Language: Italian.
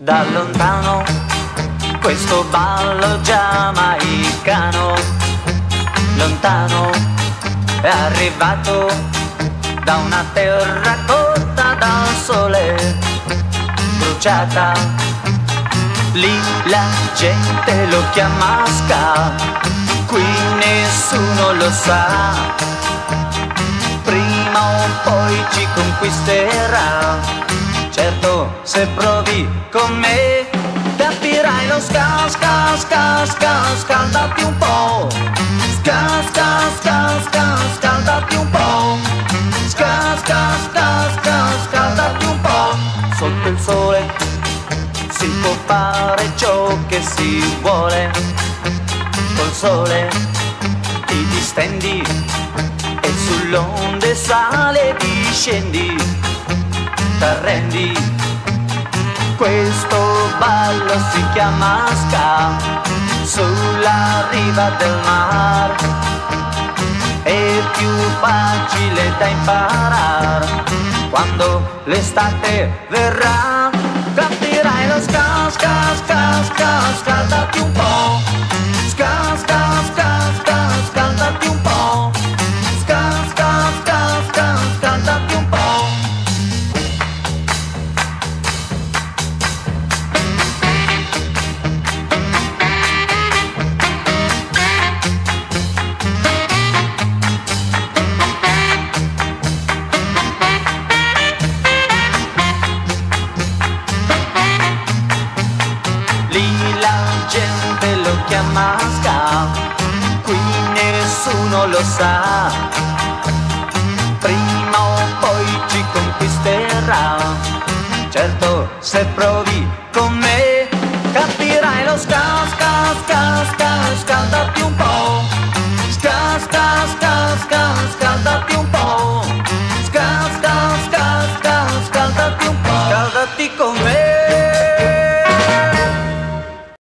Da lontano questo ballo giamaicano, lontano è arrivato da una terra cotta dal sole, bruciata. Lì la gente lo chiama ska, qui nessuno lo sa. Prima o poi ci conquisterà. Certo, se provi con me capirai lo ska, ska, ska, ska, scaldati un po'. Ska, ska, ska, ska, scaldati un po'. Ska, ska, ska, ska, scaldati un po'. Sotto il sole si può fare ciò che si vuole. Col sole ti distendi e sull'onde sale e scendi. T'arrendi, questo ballo si chiama ska, sulla riva del mar, è più facile da imparare, quando l'estate verrà, capirai lo ska, ska, ska, ska, scaldati un po', ska, ska, ska, ska, scaldati un po', ska, ska, ska, ska, scaldati un po'. Lì la gente lo chiama ska, qui nessuno lo sa. Prima o poi ci conquisterà. Certo, se provi con